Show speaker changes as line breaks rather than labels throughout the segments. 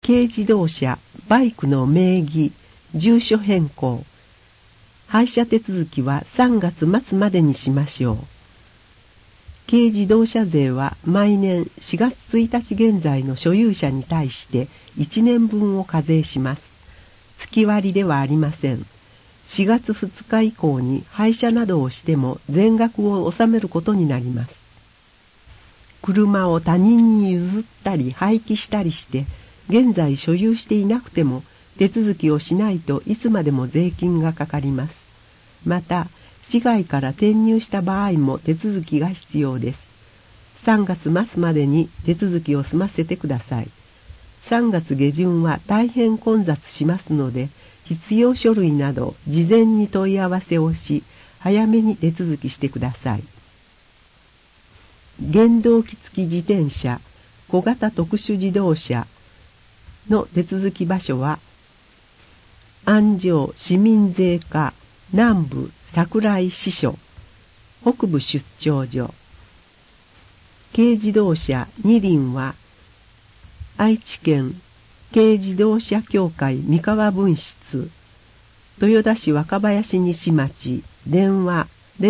軽自動車、バイクの名義、住所変更、廃車手続きは3月末までにしましょう。軽自動車税は毎年4月1日現在の所有者に対して1年分を課税します。月割りではありません。4月2日以降に廃車などをしても全額を納めることになります。車を他人に譲ったり廃棄したりして現在所有していなくても手続きをしないといつまでも税金がかかります。また、市外から転入した場合も手続きが必要です。3月末までに手続きを済ませてください。3月下旬は大変混雑しますので、必要書類など事前に問い合わせをし、早めに手続きしてください。原動機付き自転車、小型特殊自動車の手続き場所は、安城市民税課南部桜井支所、北部出張所。軽自動車二輪は、愛知県軽自動車協会三河分室、豊田市若林西町、電話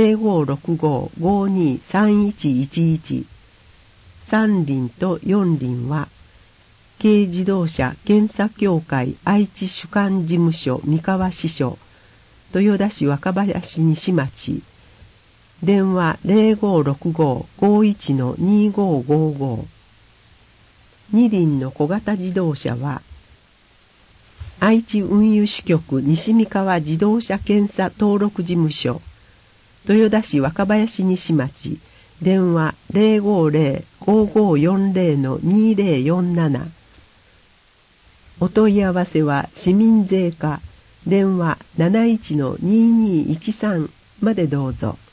0565-523111。三輪と四輪は、軽自動車検査協会愛知主管事務所三河支所、豊田市若林西町、電話0565-51-2555。二輪の小型自動車は、愛知運輸支局西三河自動車検査登録事務所、豊田市若林西町、電話050-5540-2047。お問い合わせは市民税課、電話71-2213までどうぞ。